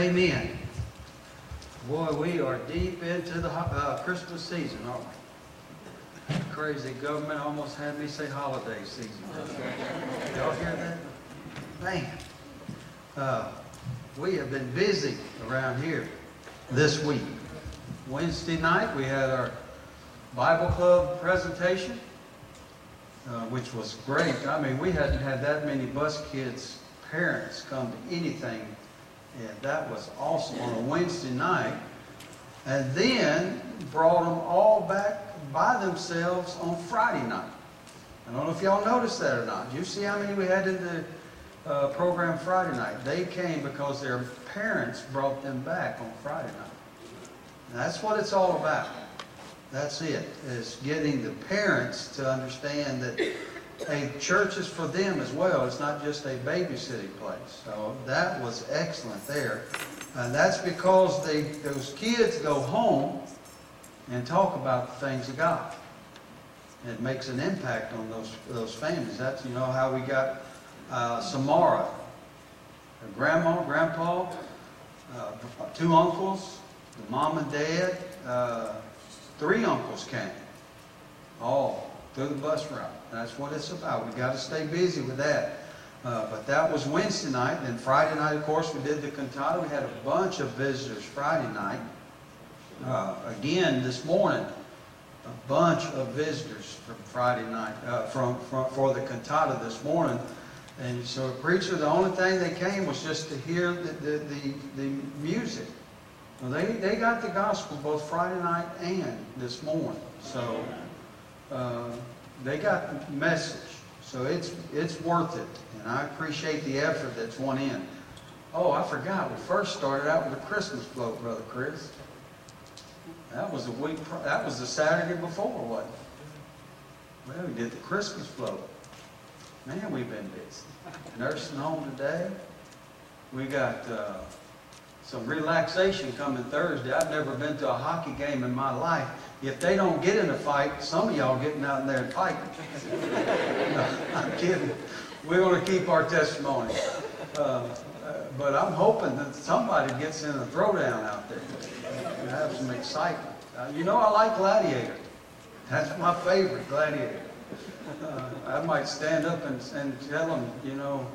amen. Boy, we are deep into the Christmas season, aren't we? Crazy government almost had me say holiday season. Y'all hear that? Man. We have been busy around here this week. Wednesday night we had our Bible Club presentation, which was great. I mean, we hadn't had that many bus kids' parents come to anything, and that was awesome on a Wednesday night. And then brought them all back by themselves on Friday night. I don't know if y'all noticed that or not. Did you see how many we had in the program Friday night? They came because their parents brought them back on Friday night. And that's what it's all about. That's it, is getting the parents to understand that a church is for them as well. It's not just a babysitting place. So that was excellent there. And that's because those kids go home and talk about the things of God. And it makes an impact on those families. That's, you know, how we got Samara, her grandma, grandpa, 2 uncles, the mom and dad, 3 uncles came, all through the bus route. That's what it's about. We've got to stay busy with that. But that was Wednesday night. Then Friday night, of course, we did the cantata. We had a bunch of visitors Friday night. Again, this morning, a bunch of visitors from Friday night, for the cantata this morning. And so, preacher, the only thing they came was just to hear the music. Well, they got the gospel both Friday night and this morning. So they got the message. So it's worth it. And I appreciate the effort that's went in. Oh, I forgot. We first started out with a Christmas float, Brother Chris. That was the Saturday before, wasn't it? Well, we did the Christmas float. Man, we've been busy. Nursing home today. We got some relaxation coming Thursday. I've never been to a hockey game in my life. If they don't get in a fight, some of y'all getting out in there and fighting. No, I'm kidding. We're going to keep our testimony. But I'm hoping that somebody gets in a throwdown out there and have some excitement. You know, I like Gladiator. That's my favorite, Gladiator. I might stand up and tell them, you know,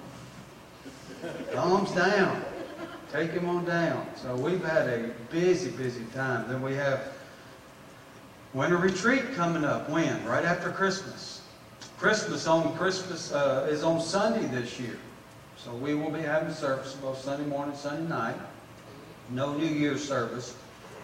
thumbs down. Take him on down. So we've had a busy, busy time. Then we have winter retreat coming up. When? Right after Christmas. Christmas is on Sunday this year. So we will be having service both Sunday morning and Sunday night. No New Year's service.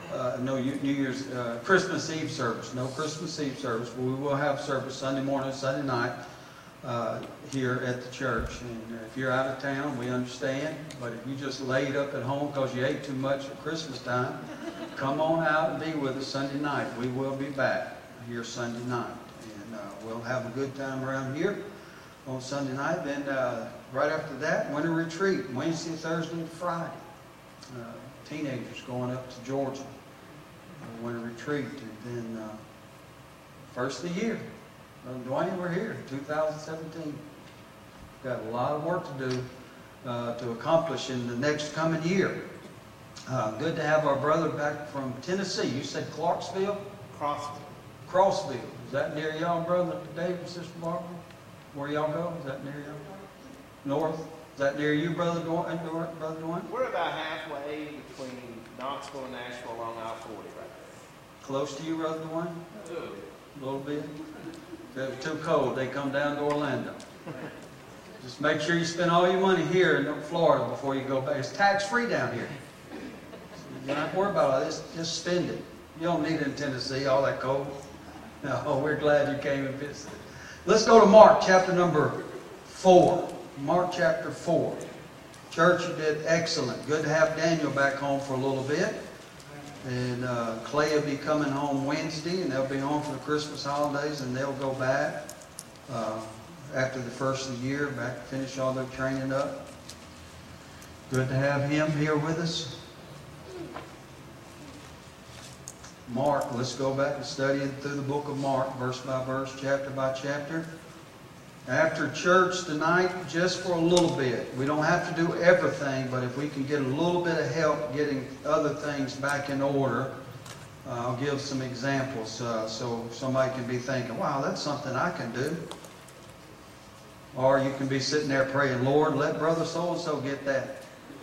Christmas Eve service. No Christmas Eve service. But we will have service Sunday morning and Sunday night here at the church. And if you're out of town, we understand. But if you just laid up at home because you ate too much at Christmas time, come on out and be with us Sunday night. We will be back here Sunday night. And we'll have a good time around here on Sunday night. Then right after that, winter retreat, Wednesday, Thursday, and Friday. Teenagers going up to Georgia. Winter retreat. And then first of the year. Dwayne, we're here, 2017. We've got a lot of work to do to accomplish in the next coming year. Good to have our brother back from Tennessee. You said Clarksville? Crossville. Is that near y'all, Brother Dave and Sister Barbara? Where y'all go? Is that near y'all? North? Is that near you, Brother Dwayne? We're about halfway between Knoxville and Nashville along I-40 right there. Close to you, Brother Dwayne? A little bit. If it was too cold, they come down to Orlando. Just make sure you spend all your money here in Florida before you go back. It's tax-free down here. So you don't have to worry about it. Just spend it. You don't need it in Tennessee, all that cold. No, we're glad you came and visited. Let's go to Mark chapter number 4. Mark chapter 4. Church, you did excellent. Good to have Daniel back home for a little bit. And Clay will be coming home Wednesday, and they'll be home for the Christmas holidays, and they'll go back after the first of the year, back to finish all their training up. Good to have him here with us. Mark, let's go back and study through the book of Mark, verse by verse, chapter by chapter. after church tonight, just for a little bit. We don't have to do everything, but if we can get a little bit of help getting other things back in order, I'll give some examples so somebody can be thinking, wow, that's something I can do. Or you can be sitting there praying, Lord, let brother so-and-so get that.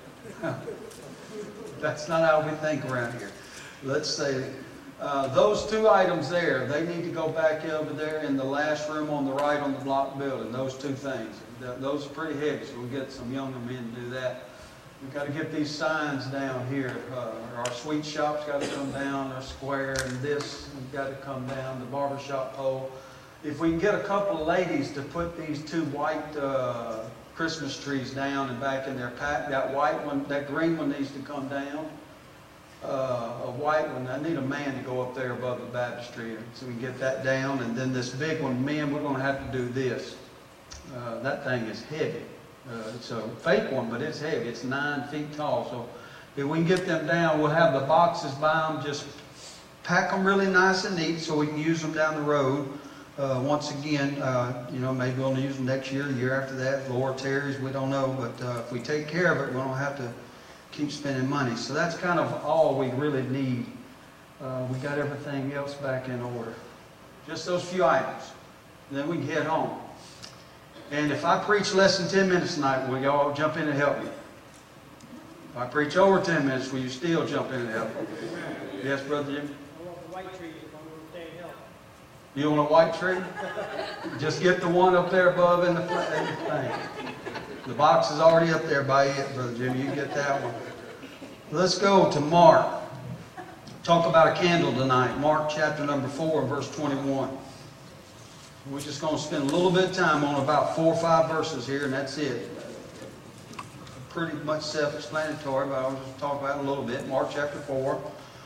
That's not how we think around here. Let's say those two items there, they need to go back over there in the last room on the right on the block building. Those two things. Those are pretty heavy, so we'll get some younger men to do that. We've got to get these signs down here. Our sweet shop's got to come down, our square, and this has got to come down, the barbershop pole. If we can get a couple of ladies to put these two white Christmas trees down and back in their pack, that white one, that green one needs to come down. A white one, I need a man to go up there above the baptistry so we can get that down. And then this big one, men, we're going to have to do this. That thing is heavy. It's a fake one, but it's heavy. It's 9 feet tall. So if we can get them down, we'll have the boxes by them. Just pack them really nice and neat so we can use them down the road. Once again, maybe we'll use them next year, the year after that. Lord tarries, we don't know. But if we take care of it, we don't have to keep spending money. So that's kind of all we really need. We got everything else back in order. Just those few items. And then we can head home. And if I preach less than 10 minutes tonight, will y'all jump in and help me? If I preach over 10 minutes, will you still jump in and help me? Yes, Brother Jim? I want the white tree if I'm going to stay and help. You want a white tree? Just get the one up there above in the thing. The box is already up there by it, Brother Jim. You can get that one. Let's go to Mark. Talk about a candle tonight. Mark chapter number 4 and verse 21. We're just going to spend a little bit of time on about 4 or 5 verses here, and that's it. Pretty much self-explanatory, but I'll just talk about it a little bit. Mark chapter 4.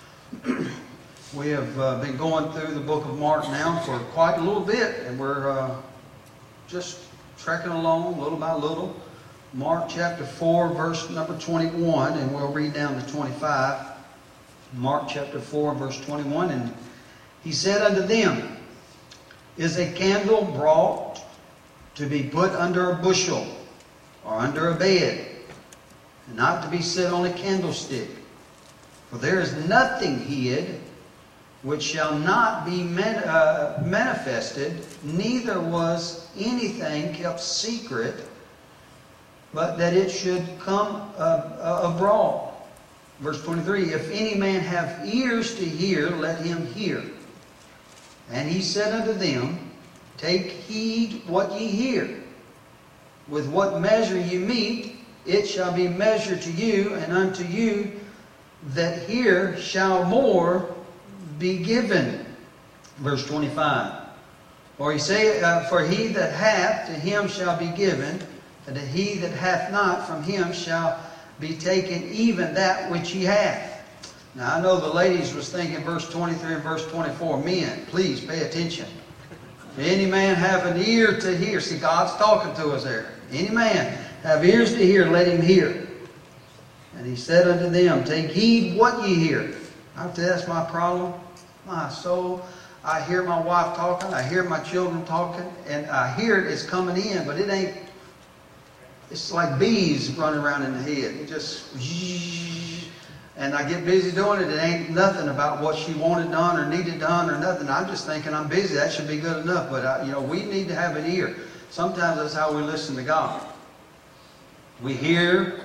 We have been going through the book of Mark now for quite a little bit, and we're just trekking along little by little. Mark chapter 4, verse number 21, and we'll read down to 25. Mark chapter 4, verse 21, and he said unto them, Is a candle brought to be put under a bushel or under a bed, and not to be set on a candlestick? For there is nothing hid which shall not be manifested, neither was anything kept secret, but that it should come abroad. Verse 23, If any man have ears to hear, let him hear. And he said unto them, Take heed what ye hear. With what measure ye meet, it shall be measured to you, and unto you that hear shall more be given. Verse 25. For he saith, For he that hath, to him shall be given, and to he that hath not, from him shall be taken even that which he hath. Now I know the ladies was thinking verse 23 and verse 24. Men, please pay attention. If any man have an ear to hear. See, God's talking to us there. Any man have ears to hear, let him hear. And he said unto them, Take heed what ye hear. I tell you, that's my problem. My soul. I hear my wife talking. I hear my children talking. And I hear it's coming in, but it ain't. It's like bees running around in the head. It just... And I get busy doing it. It ain't nothing about what she wanted done or needed done or nothing. I'm just thinking I'm busy. That should be good enough. But, we need to have an ear. Sometimes that's how we listen to God. We hear.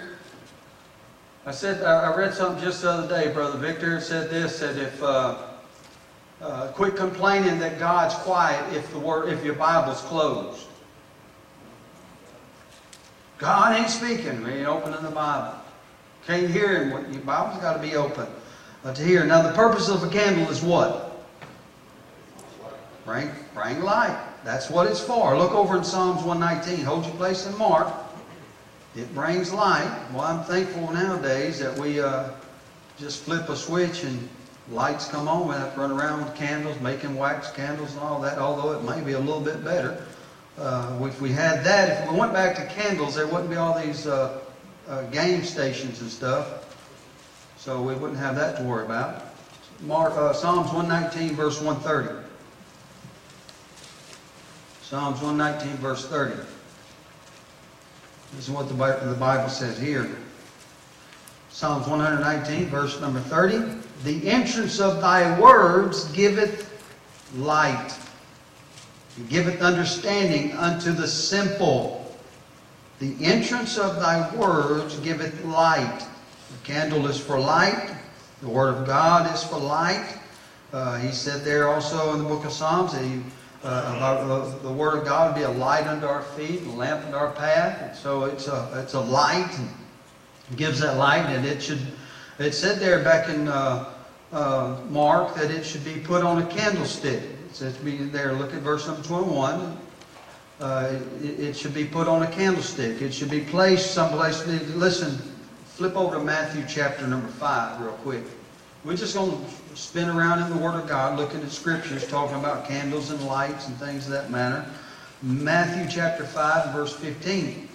I read something just the other day. Brother Victor said this. Said if quit complaining that God's quiet if your Bible's closed. God ain't speaking. We ain't opening the Bible. Can't hear him. Your Bible's got to be open to hear. Now, the purpose of a candle is what? Bring light. That's what it's for. Look over in Psalms 119. Hold your place in Mark. It brings light. Well, I'm thankful nowadays that we just flip a switch and lights come on. We have to run around with candles, making wax candles and all that, although it may be a little bit better. If we had that, if we went back to candles, there wouldn't be all these game stations and stuff. So we wouldn't have that to worry about. Psalms 119, verse 130. Psalms 119, verse 30. This is what the Bible says here. Psalms 119, verse number 30. The entrance of thy words giveth light. It giveth understanding unto the simple. The entrance of thy words giveth light. The candle is for light. The Word of God is for light. He said there also in the book of Psalms that the Word of God would be a light unto our feet, and a lamp unto our path. And so it's a light. And it gives that light, and it said there back in Mark that it should be put on a candlestick. It says to be there. Look at verse number 21. It should be put on a candlestick. It should be placed someplace. Listen, flip over to Matthew chapter number 5 real quick. We're just going to spin around in the Word of God, looking at Scriptures, talking about candles and lights and things of that manner. Matthew chapter 5, verse 15.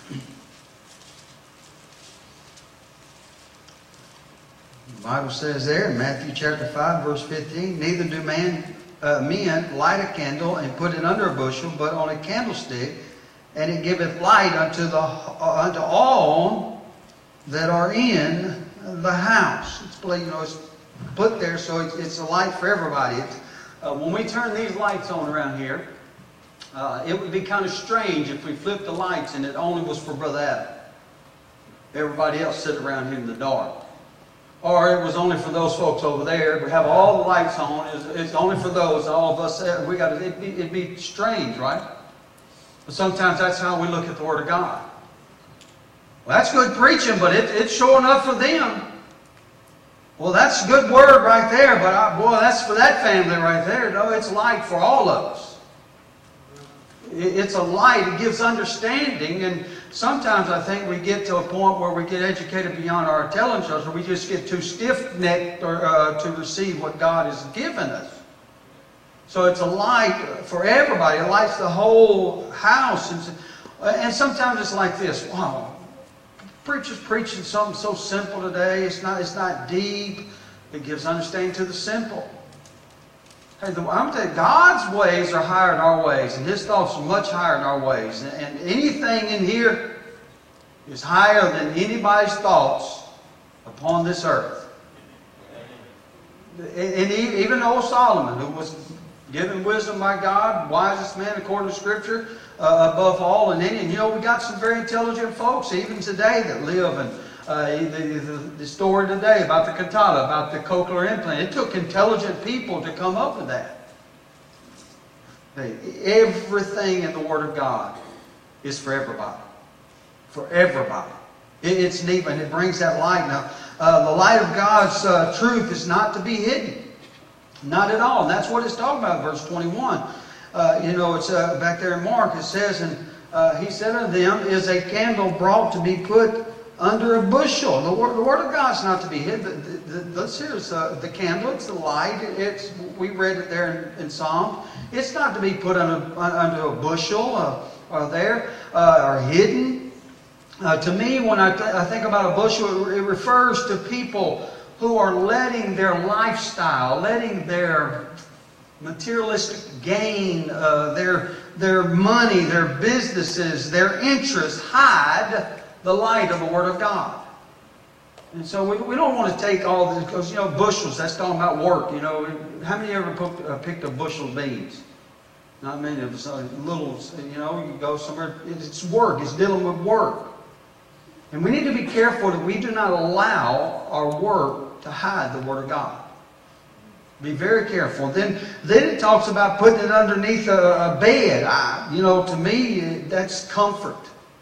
The Bible says there in Matthew chapter 5, verse 15, neither do men light a candle and put it under a bushel, but on a candlestick, and it giveth light unto all that are in the house. It's put there so it's a light for everybody. When we turn these lights on around here, it would be kind of strange if we flipped the lights and it only was for Brother Adam. Everybody else sit around here in the dark. Or it was only for those folks over there. We have all the lights on. It's only for those. All of us. It'd be strange, right? But sometimes that's how we look at the Word of God. Well, that's good preaching, but it's showing up for them. Well, that's a good word right there, but boy, that's for that family right there. No, it's light for all of us. It's a light. It gives understanding, and sometimes I think we get to a point where we get educated beyond our intelligence, or we just get too stiff-necked to receive what God has given us. So it's a light for everybody. It lights the whole house. And sometimes it's like this. Wow, preacher's preaching something so simple today. It's not deep. It gives understanding to the simple. Hey, I'm going to tell you, God's ways are higher than our ways, and His thoughts are much higher than our ways. And anything in here is higher than anybody's thoughts upon this earth. And even old Solomon, who was given wisdom by God, wisest man according to Scripture, above all and any. And we got some very intelligent folks even today that live in the story today about the cantata, about the cochlear implant. It took intelligent people to come up with that. Hey, everything in the Word of God is for everybody. For everybody. It's neat, and it brings that light. Now, the light of God's truth is not to be hidden. Not at all. And that's what it's talking about in verse 21. It's back there in Mark. It says, and he said unto them, is a candle brought to be put under a bushel. The Word of God's not to be hid. Here's the candle. It's the light. We read it there in Psalm. It's not to be put under a bushel or hidden. To me, when I think about a bushel, it refers to people who are letting their lifestyle, letting their materialistic gain, their money, their businesses, their interests hide the light of the Word of God. And so we don't want to take all this, because, bushels, that's talking about work. How many ever picked a bushel of beans? Not many of us. Little, you go somewhere, it's work, it's dealing with work. And we need to be careful that we do not allow our work to hide the Word of God. Be very careful. Then it talks about putting it underneath a bed. To me, that's comfort.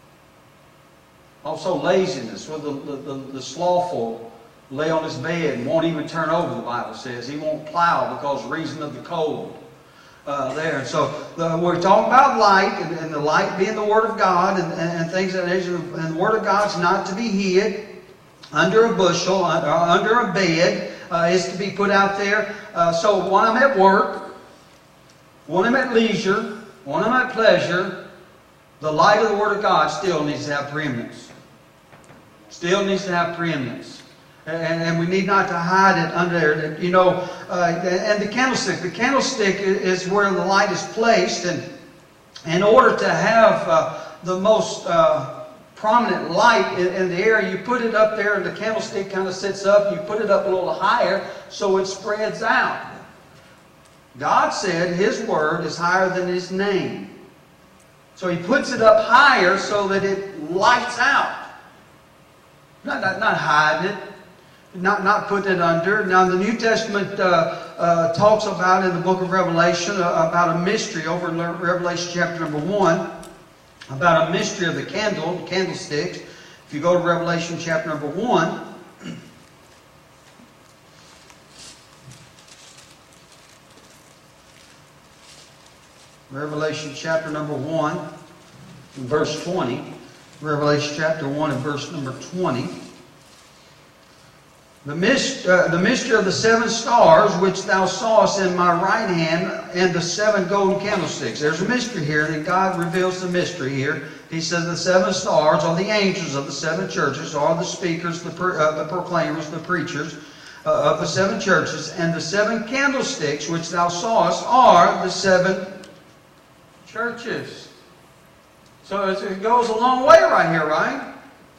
Also laziness, where the slothful lay on his bed and won't even turn over, the Bible says. He won't plow because of the reason of the cold there. And so we're talking about light, and the light being the Word of God and things of that nature. And the Word of God's not to be hid under a bushel, under a bed. Is to be put out there. So when I'm at work, when I'm at leisure, when I'm at pleasure, the light of the Word of God still needs to have preeminence. Still needs to have preeminence. And we need not to hide it under there. And the candlestick. The candlestick is where the light is placed. And in order to have the most prominent light in the area, you put it up there and the candlestick kind of sits up. You put it up a little higher so it spreads out. God said His Word is higher than His name. So He puts it up higher so that it lights out. Not hiding it. Not putting it under. Now the New Testament talks about in the book of Revelation about a mystery over in Revelation chapter number 1. About a mystery of the candlesticks. If you go to Revelation chapter number 1. Revelation chapter number 1, verse 20. Revelation chapter 1 and verse number 20. The mystery of the 7 stars which thou sawest in my right hand, and the 7 golden candlesticks. There's a mystery here, and God reveals the mystery here. He says the 7 stars are the angels of the 7 churches, are the speakers, the proclaimers, the preachers of the 7 churches, and the 7 candlesticks which thou sawest are the 7 churches. So it goes a long way right here, right?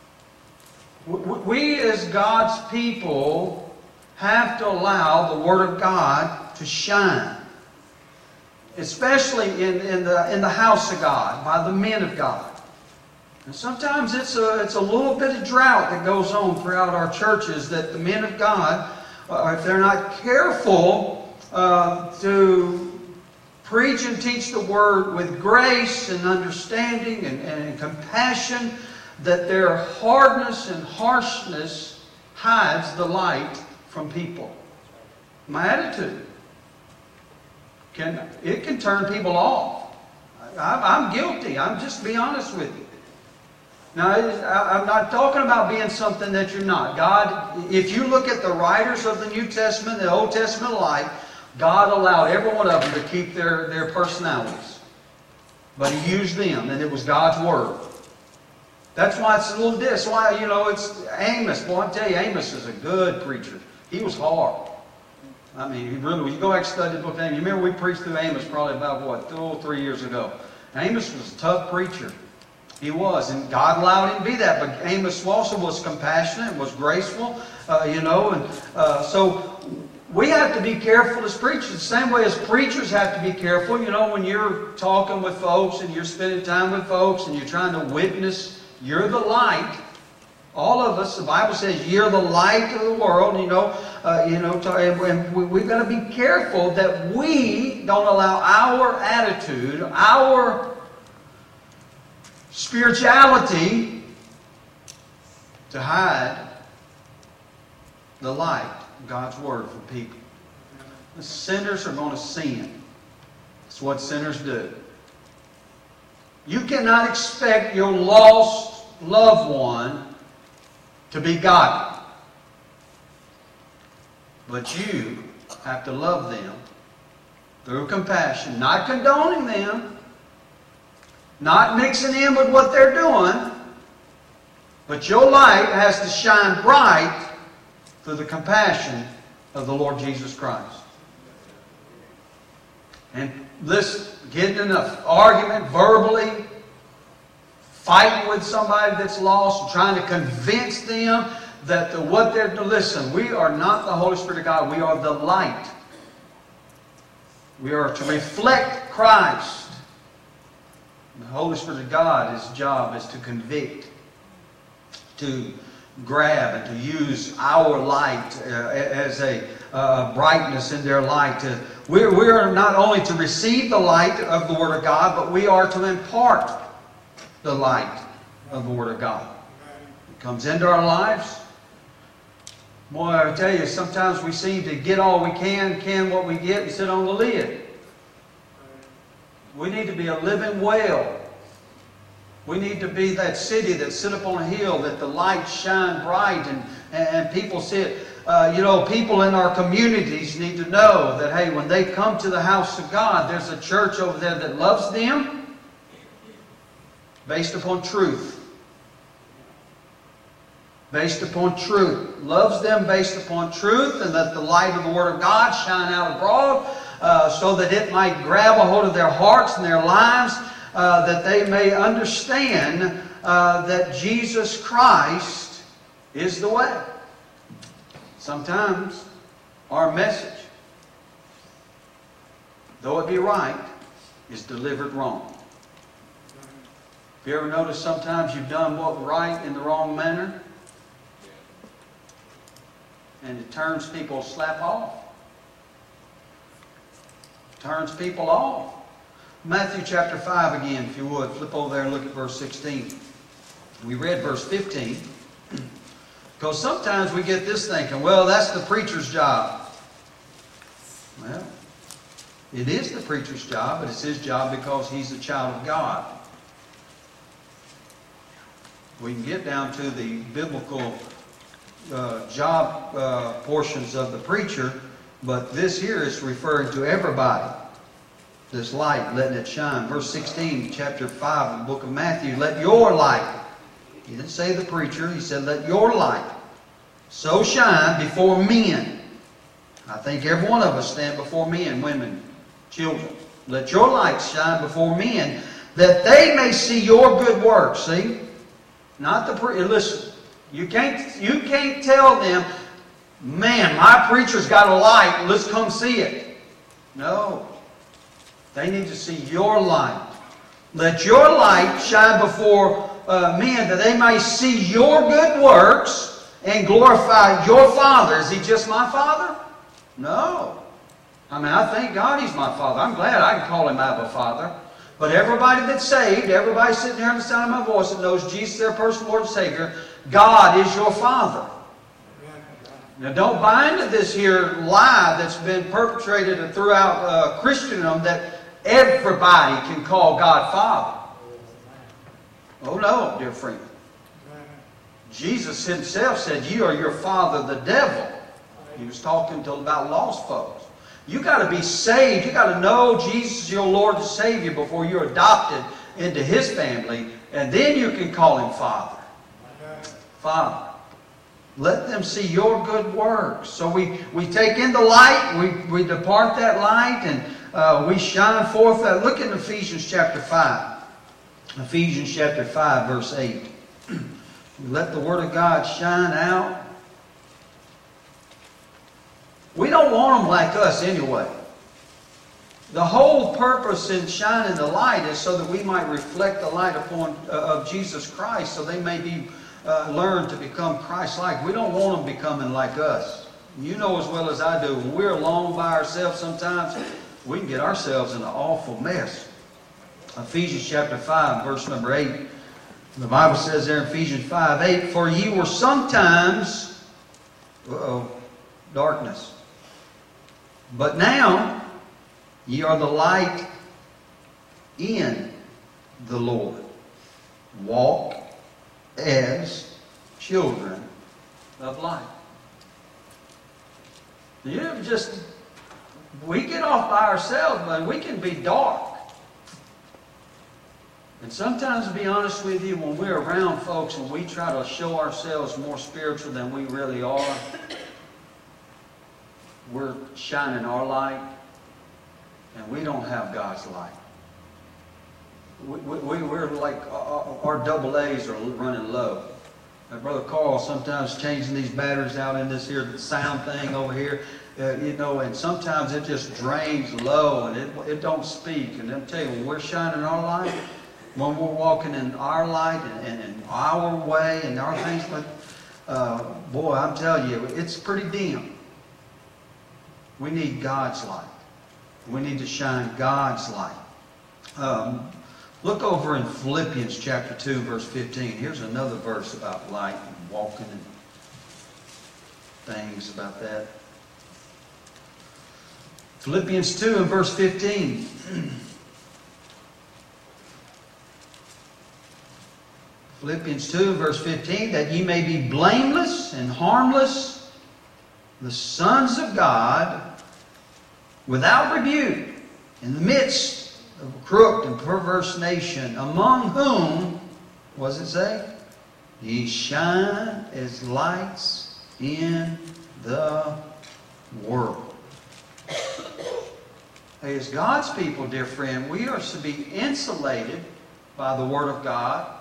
We as God's people have to allow the Word of God to shine. Especially in the house of God, by the men of God. And sometimes it's a little bit of drought that goes on throughout our churches, that the men of God, if they're not careful to preach and teach the Word with grace and understanding and compassion, that their hardness and harshness hides the light from people. My attitude. It can turn people off. I'm guilty. I'm just be honest with you. Now, I'm not talking about being something that you're not. God, if you look at the writers of the New Testament, the Old Testament alike, God allowed every one of them to keep their personalities. But He used them, and it was God's Word. That's why it's a little that's why, it's Amos. Boy, I tell you, Amos is a good preacher. He was hard. I mean, he really, when you go back and study the book of Amos, you remember we preached through Amos probably about, 3 years ago. Amos was a tough preacher. He was, and God allowed him to be that. But Amos also was compassionate and was graceful, so we have to be careful as preachers. The same way as preachers have to be careful, when you're talking with folks and you're spending time with folks and you're trying to witness. You're the light. All of us, the Bible says, you're the light of the world. And we've got to be careful that we don't allow our attitude, our spirituality to hide the light of God's Word from people. The sinners are going to sin. That's what sinners do. You cannot expect your lost loved one to be godly. But you have to love them through compassion, not condoning them, not mixing in with what they're doing, but your light has to shine bright through the compassion of the Lord Jesus Christ. And listen, getting in an argument verbally, fighting with somebody that's lost, and trying to convince them that what they're to listen. We are not the Holy Spirit of God. We are the light. We are to reflect Christ. The Holy Spirit of God, His job is to convict, to grab, and to use our light as a brightness in their light. We are not only to receive the light of the Word of God, but we are to impart the light of the Word of God. It comes into our lives. Boy, I tell you, sometimes we seem to get all we can what we get, and sit on the lid. We need to be a living well. We need to be that city that sit up on a hill, that the lights shine bright and people see it. People in our communities need to know that, hey, when they come to the house of God, there's a church over there that loves them based upon truth. Based upon truth. Loves them based upon truth, and that the light of the Word of God shine out abroad so that it might grab a hold of their hearts and their lives that they may understand that Jesus Christ is the way. Sometimes our message, though it be right, is delivered wrong. Have you ever noticed sometimes you've done what right in the wrong manner? And it turns people slap off. Turns people off. Matthew chapter 5 again, if you would. Flip over there and look at verse 16. We read verse 15. Because sometimes we get this thinking, well, that's the preacher's job. Well, it is the preacher's job, but it's his job because he's a child of God. We can get down to the biblical job portions of the preacher, but this here is referring to everybody. This light, letting it shine. Verse 16, chapter 5 of the book of Matthew, let your light, he didn't say the preacher, he said let your light so shine before men. I think every one of us stand before men, women, children. Let your light shine before men, that they may see your good works. See? Not the preacher. Listen, you can't tell them, man, my preacher's got a light, let's come see it. No. They need to see your light. Let your light shine before men, that they may see your good works and glorify your Father. Is He just my Father? No. I mean, I thank God He's my Father. I'm glad I can call Him Abba Father. But everybody that's saved, everybody sitting here in the sound of my voice that knows Jesus, their personal Lord and Savior, God is your Father. Now don't buy into this here lie that's been perpetrated throughout Christendom that everybody can call God Father. Oh no, dear friend. Jesus Himself said, you are your father the devil. He was talking about lost folks. You got to be saved. You got to know Jesus is your Lord and Savior before you're adopted into His family. And then you can call Him Father. Father. Let them see your good works. So we take in the light, we depart that light, and we shine forth that. Look in Ephesians chapter 5. Ephesians chapter 5, verse 8. Let the Word of God shine out. We don't want them like us anyway. The whole purpose in shining the light is so that we might reflect the light of Jesus Christ, so they may be learn to become Christ-like. We don't want them becoming like us. You know as well as I do, when we're alone by ourselves sometimes, we can get ourselves in an awful mess. Ephesians chapter 5, verse number 8. The Bible says there in Ephesians 5:8, for ye were sometimes, darkness. But now ye are the light in the Lord. Walk as children of light. You ever just, we get off by ourselves, but we can be dark. And sometimes, to be honest with you, when we're around folks and we try to show ourselves more spiritual than we really are, we're shining our light and we don't have God's light. We're like, our double A's are running low. Brother Carl sometimes changing these batteries out in this here sound thing over here, and sometimes it just drains low and it don't speak. And I'll tell you, when we're shining our light, when we're walking in our light and in our way and our things, but boy, I'm telling you, it's pretty dim. We need God's light. We need to shine God's light. Look over in Philippians chapter 2, verse 15. Here's another verse about light and walking and things about that. Philippians 2 and verse 15. Philippians 2 verse 15, that ye may be blameless and harmless, the sons of God, without rebuke, in the midst of a crooked and perverse nation, among whom, what does it say? Ye shine as lights in the world. Hey, as God's people, dear friend, we are to be insulated by the Word of God,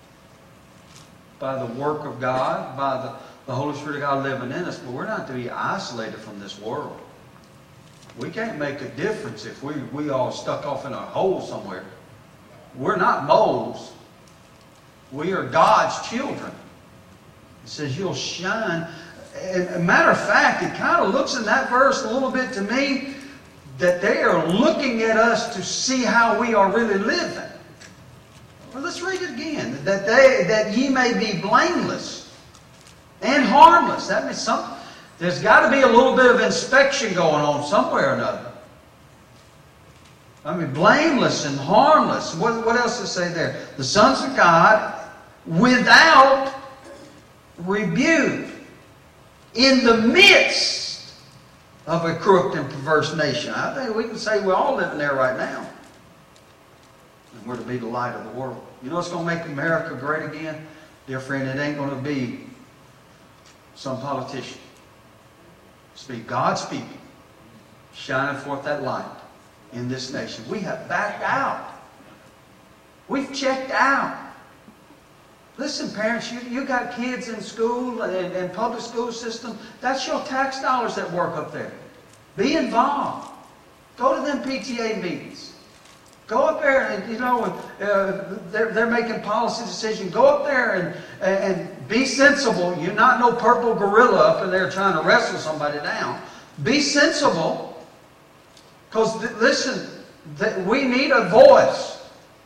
by the work of God, by the Holy Spirit of God living in us, but we're not to be isolated from this world. We can't make a difference if we all stuck off in a hole somewhere. We're not moles. We are God's children. It says you'll shine. And a matter of fact, it kind of looks in that verse a little bit to me that they are looking at us to see how we are really living. Well, let's read it again. That ye may be blameless and harmless. That means there's got to be a little bit of inspection going on somewhere or another. I mean, blameless and harmless. What else does it say there? The sons of God without rebuke in the midst of a crooked and perverse nation. I think we can say we're all living there right now. And we're to be the light of the world. You know what's going to make America great again? Dear friend, it ain't going to be some politician. It's to be God's people shining forth that light in this nation. We have backed out. We've checked out. Listen, parents, you got kids in school and public school system. That's your tax dollars that work up there. Be involved. Go to them PTA meetings. Go up there and, they're making policy decisions. Go up there and be sensible. You're not no purple gorilla up in there trying to wrestle somebody down. Be sensible. Because, listen, we need a voice.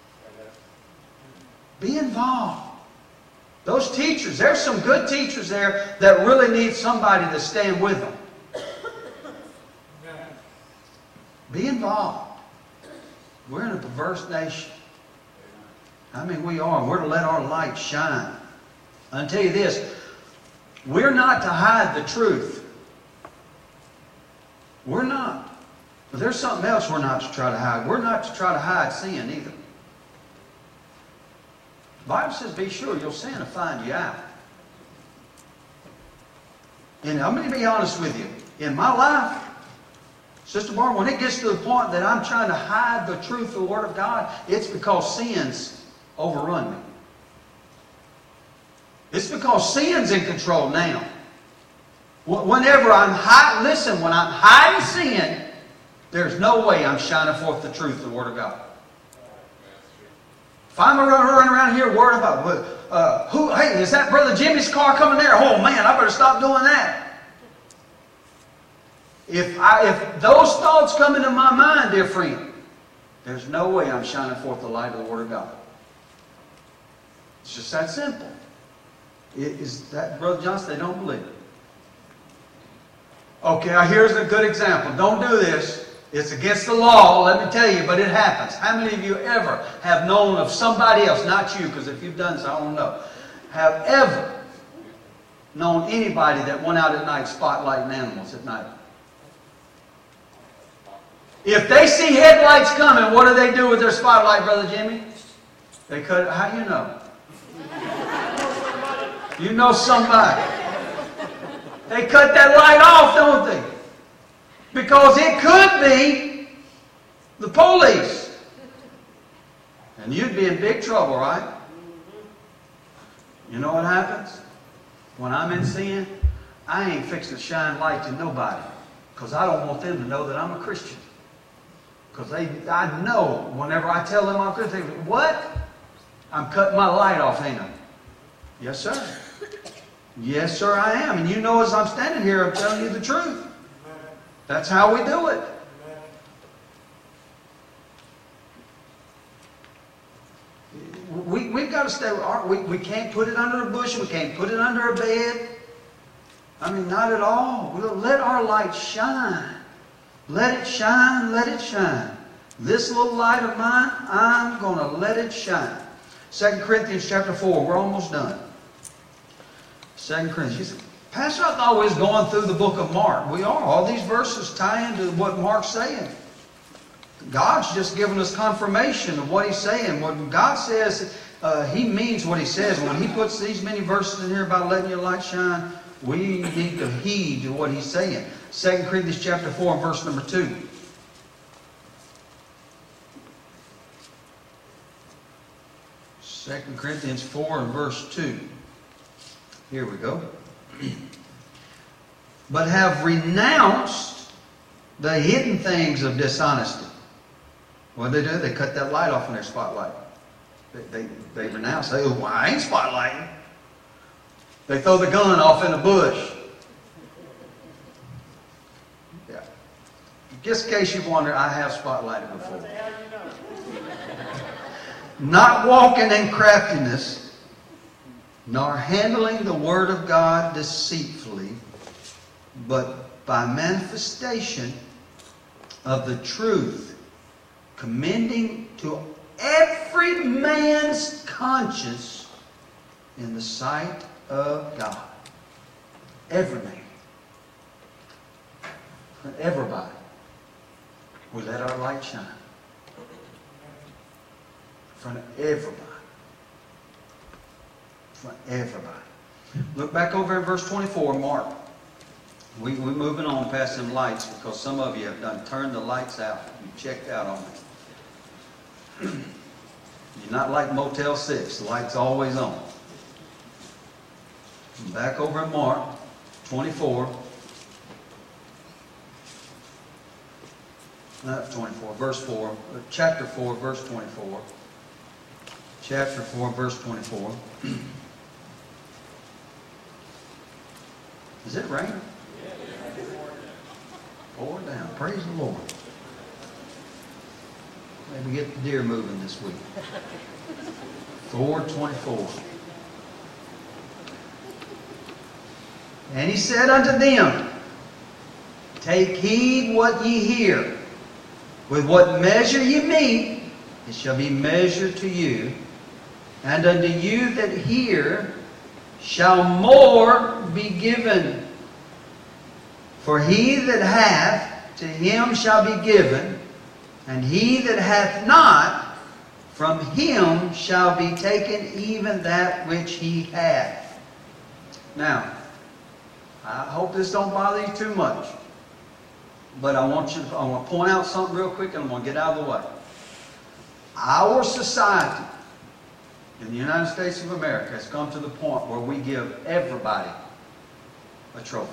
Be involved. Those teachers, there's some good teachers there that really need somebody to stand with them. Be involved. We're in a perverse nation. I mean, we are. We're to let our light shine. I'll tell you this. We're not to hide the truth. We're not. But there's something else we're not to try to hide. We're not to try to hide sin either. The Bible says, be sure your sin will find you out. And I'm going to be honest with you. In my life, Sister Barbara, when it gets to the point that I'm trying to hide the truth of the Word of God, it's because sin's overrun me. It's because sin's in control now. Whenever when I'm hiding sin, there's no way I'm shining forth the truth of the Word of God. If I'm running around here worried about, hey, is that Brother Jimmy's car coming there? Oh man, I better stop doing that. If those thoughts come into my mind, dear friend, there's no way I'm shining forth the light of the Word of God. It's just that simple. Brother Johnson, they don't believe it. Okay, here's a good example. Don't do this. It's against the law, let me tell you, but it happens. How many of you ever have known of somebody else, not you, because if you've done so, I don't know, have ever known anybody that went out at night spotlighting animals at night? If they see headlights coming, what do they do with their spotlight, Brother Jimmy? They cut it. How do you know? You know somebody. They cut that light off, don't they? Because it could be the police. And you'd be in big trouble, right? You know what happens? When I'm in sin, I ain't fixing to shine light to nobody. Because I don't want them to know that I'm a Christian. Because I know whenever I tell them I'm a Christian, they say, what? I'm cutting my light off, ain't I? Yes, sir. Yes, sir, I am. And you know as I'm standing here, I'm telling you the truth. That's how we do it. We've got to stay. We can't put it under a bush. We can't put it under a bed. I mean, not at all. We'll let our light shine. Let it shine. Let it shine. This little light of mine, I'm going to let it shine. 2 Corinthians chapter 4. We're almost done. 2 Corinthians. Pastor, I thought we was going through the book of Mark. We are. All these verses tie into what Mark's saying. God's just giving us confirmation of what He's saying. When God says, He means what He says. When He puts these many verses in here about letting your light shine, we need to heed to what He's saying. 2 Corinthians chapter 4 and verse number 2. 2 Corinthians 4 and verse 2. Here we go. But have renounced the hidden things of dishonesty. What do? They cut that light off in their spotlight. They renounce. They go, well, I ain't spotlighting. They throw the gun off in the bush. Yeah. Just in case you wonder, I have spotlighted before. Not walking in craftiness, nor handling the word of God deceitfully, but by manifestation of the truth, commending to every man's conscience in the sight of God. Every man. Everybody. We let our light shine. In front of everybody. In front of everybody. Look back over in verse 24, Mark. We're moving on past them lights because some of you have done turned the lights out. You checked out on me. You're not like Motel 6. The light's always on. Back over in Mark 24. Not 24, verse 4. Chapter 4, verse 24. Chapter 4, verse 24. Is it raining? Pour down. Praise the Lord. Maybe get the deer moving this week. 4:24. And he said unto them, take heed what ye hear. With what measure ye mete, it shall be measured to you. And unto you that hear shall more be given. For he that hath, to him shall be given. And he that hath not, from him shall be taken even that which he hath. Now, I hope this don't bother you too much. But I want to point out something real quick and I'm going to get out of the way. Our society in the United States of America has come to the point where we give everybody a trophy.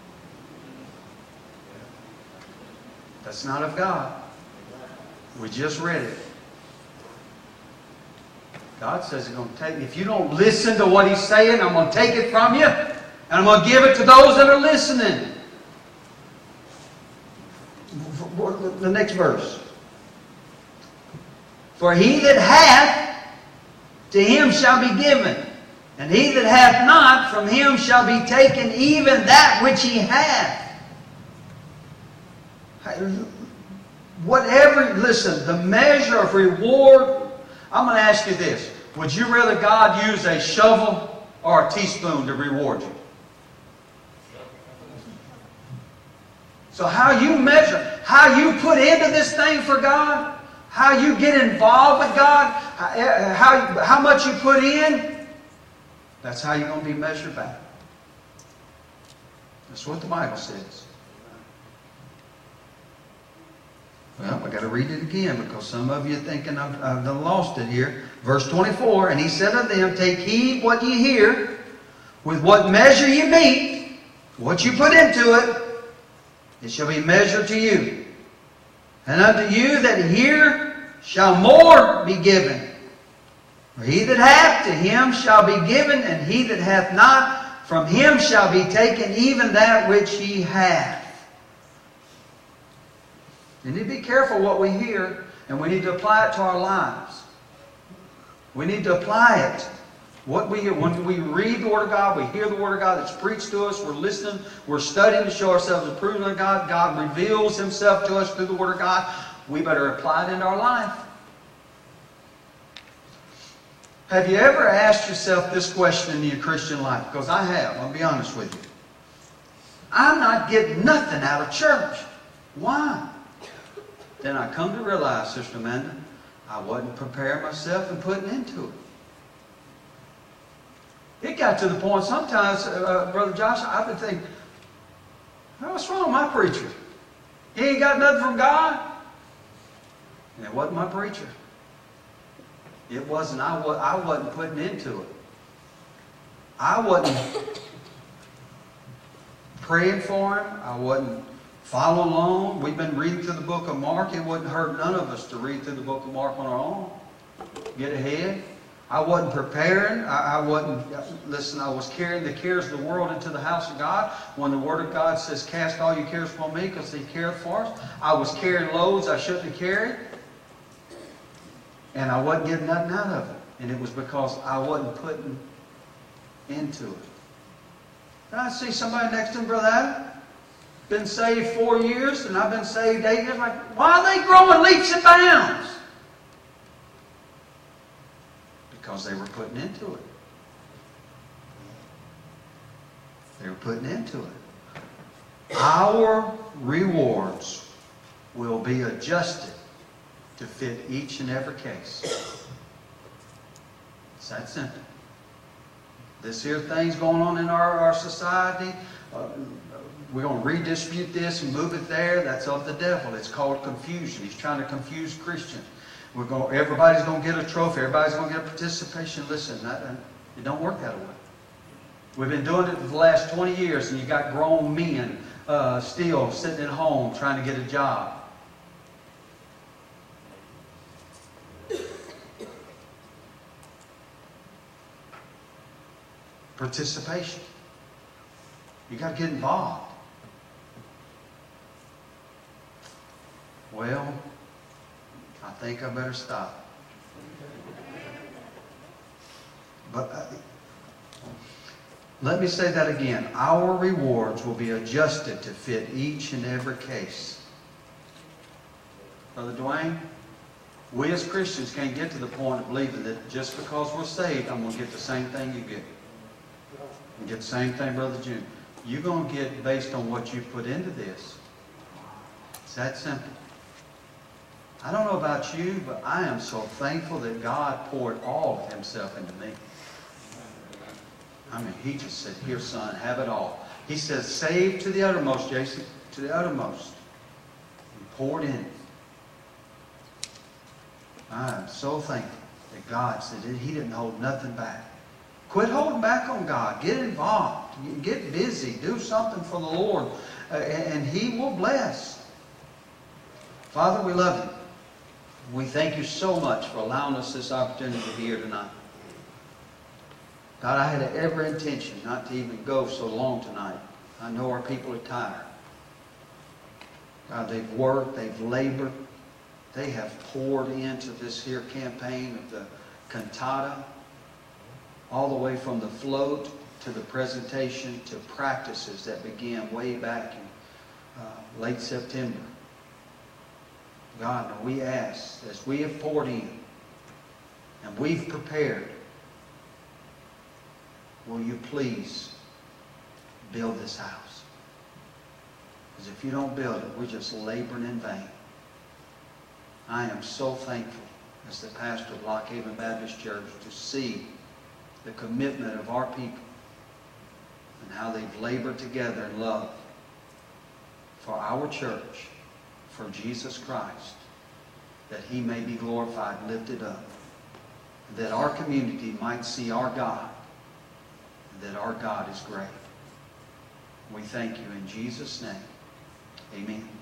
That's not of God. We just read it. God says He's going to take, if you don't listen to what He's saying, I'm going to take it from you and I'm going to give it to those that are listening. The next verse. For he that hath, to him shall be given. And he that hath not, from him shall be taken even that which he hath. Whatever, listen, the measure of reward, I'm going to ask you this. Would you rather God use a shovel or a teaspoon to reward you? So how you measure, how you put into this thing for God, how you get involved with God, how much you put in, that's how you're going to be measured back. That's what the Bible says. Well, I got to read it again because some of you are thinking I've lost it here. Verse 24, and he said unto them, take heed what ye hear, with what measure ye mete, what you put into it, it shall be measured to you. And unto you that hear shall more be given. For he that hath, to him shall be given, and he that hath not, from him shall be taken even that which he hath. We need to be careful what we hear, and we need to apply it to our lives. We need to apply it. What we hear, when we read the Word of God, we hear the Word of God that's preached to us, we're listening, we're studying to show ourselves approved of God. God reveals Himself to us through the Word of God. We better apply it in our life. Have you ever asked yourself this question in your Christian life? Because I have, I'll be honest with you. I'm not getting nothing out of church. Why? Then I come to realize, Sister Amanda, I wasn't preparing myself and putting into it. It got to the point sometimes, Brother Josh, I've been thinking, what's wrong with my preacher? He ain't got nothing from God. And it wasn't my preacher. It wasn't, I wasn't putting into it. I wasn't praying for him. I wasn't following along. We've been reading through the book of Mark. It wouldn't hurt none of us to read through the book of Mark on our own. Get ahead. I wasn't preparing. I wasn't, listen, I was carrying the cares of the world into the house of God. When the Word of God says, cast all your cares upon me because He cared for us. I was carrying loads I shouldn't have carried. And I wasn't getting nothing out of it. And it was because I wasn't putting into it. And I see somebody next to him, Brother Adam, been saved 4 years, and I've been saved 8 years. Like, why are they growing leaps and bounds? Because they were putting into it. They were putting into it. Our rewards will be adjusted to fit each and every case. It's that simple. This here thing's going on in our society. We're going to redistribute this and move it there. That's of the devil. It's called confusion. He's trying to confuse Christians. Everybody's going to get a trophy. Everybody's going to get participation. Listen, it don't work that way. We've been doing it for the last 20 years, and you got grown men still sitting at home trying to get a job. Participation. You got to get involved. Well, I think I better stop. But let me say that again. Our rewards will be adjusted to fit each and every case. Brother Dwayne, we as Christians can't get to the point of believing that just because we're saved, I'm going to get the same thing you get. You get the same thing, Brother June. You're going to get based on what you put into this. It's that simple. I don't know about you, but I am so thankful that God poured all of Himself into me. I mean, He just said, here, son, have it all. He says, saved to the uttermost, Jason, to the uttermost. And poured in. I am so thankful that God said He didn't hold nothing back. Quit holding back on God. Get involved. Get busy. Do something for the Lord. And He will bless. Father, we love You. We thank You so much for allowing us this opportunity to be here tonight. God, I had every intention not to even go so long tonight. I know our people are tired. God, they've worked, they've labored. They have poured into this here campaign of the cantata, all the way from the float to the presentation to practices that began way back in late September. God, we ask, as we have poured in and we've prepared, will You please build this house? Because if You don't build it, we're just laboring in vain. I am so thankful as the pastor of Lock Haven Baptist Church to see the commitment of our people and how they've labored together in love for our church, for Jesus Christ, that He may be glorified, lifted up, that our community might see our God, and that our God is great. We thank You in Jesus' name. Amen.